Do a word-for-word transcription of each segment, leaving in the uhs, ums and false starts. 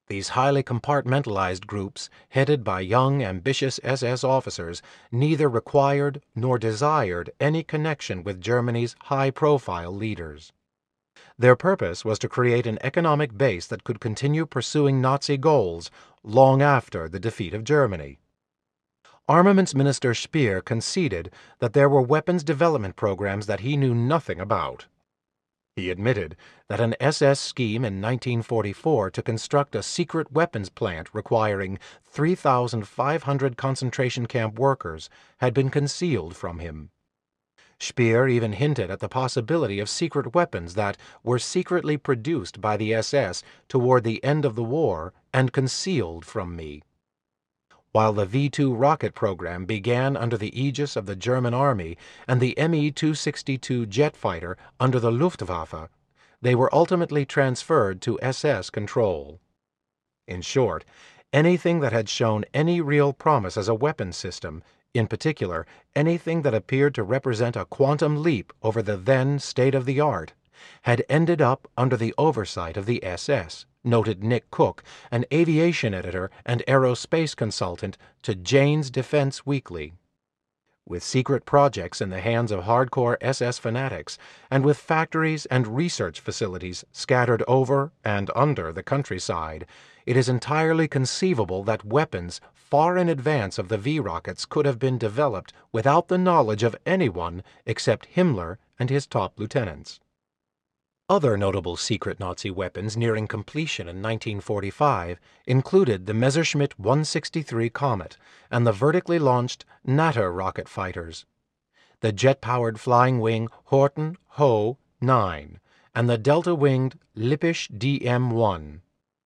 These highly compartmentalized groups, headed by young, ambitious S S officers, neither required nor desired any connection with Germany's high-profile leaders. Their purpose was to create an economic base that could continue pursuing Nazi goals long after the defeat of Germany. Armaments Minister Speer conceded that there were weapons development programs that he knew nothing about. He admitted that an S S scheme in nineteen forty-four to construct a secret weapons plant requiring three thousand five hundred concentration camp workers had been concealed from him. Speer even hinted at the possibility of secret weapons that were secretly produced by the S S toward the end of the war and concealed from me. While the V two rocket program began under the aegis of the German Army and the M E two sixty-two jet fighter under the Luftwaffe, they were ultimately transferred to S S control. In short, anything that had shown any real promise as a weapons system, in particular anything that appeared to represent a quantum leap over the then state-of-the-art, had ended up under the oversight of the S S, noted Nick Cook, an aviation editor and aerospace consultant to Jane's Defense Weekly. With secret projects in the hands of hardcore S S fanatics, and with factories and research facilities scattered over and under the countryside, it is entirely conceivable that weapons far in advance of the V-rockets could have been developed without the knowledge of anyone except Himmler and his top lieutenants. Other notable secret Nazi weapons nearing completion in nineteen forty-five included the Messerschmitt one sixty-three Comet and the vertically launched Natter rocket fighters, the jet-powered flying wing Horten Ho nine, and the delta-winged Lippisch D M one.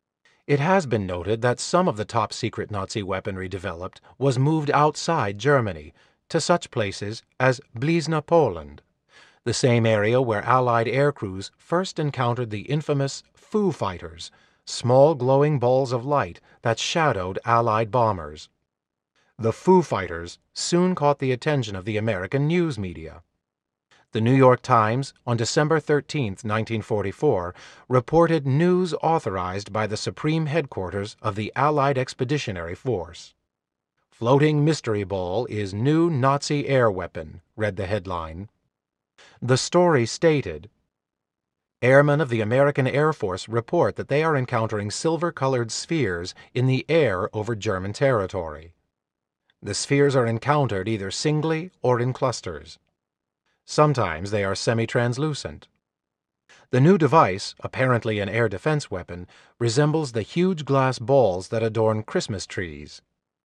It has been noted that some of the top-secret Nazi weaponry developed was moved outside Germany, to such places as Blizna, Poland, the same area where Allied air crews first encountered the infamous Foo Fighters, small glowing balls of light that shadowed Allied bombers. The Foo Fighters soon caught the attention of the American news media. The New York Times, on December thirteenth, nineteen forty-four, reported news authorized by the Supreme Headquarters of the Allied Expeditionary Force. "Floating mystery ball is new Nazi air weapon," read the headline. The story stated, "Airmen of the American Air Force report that they are encountering silver-colored spheres in the air over German territory. The spheres are encountered either singly or in clusters. Sometimes they are semi-translucent. The new device, apparently an air defense weapon, resembles the huge glass balls that adorn Christmas trees.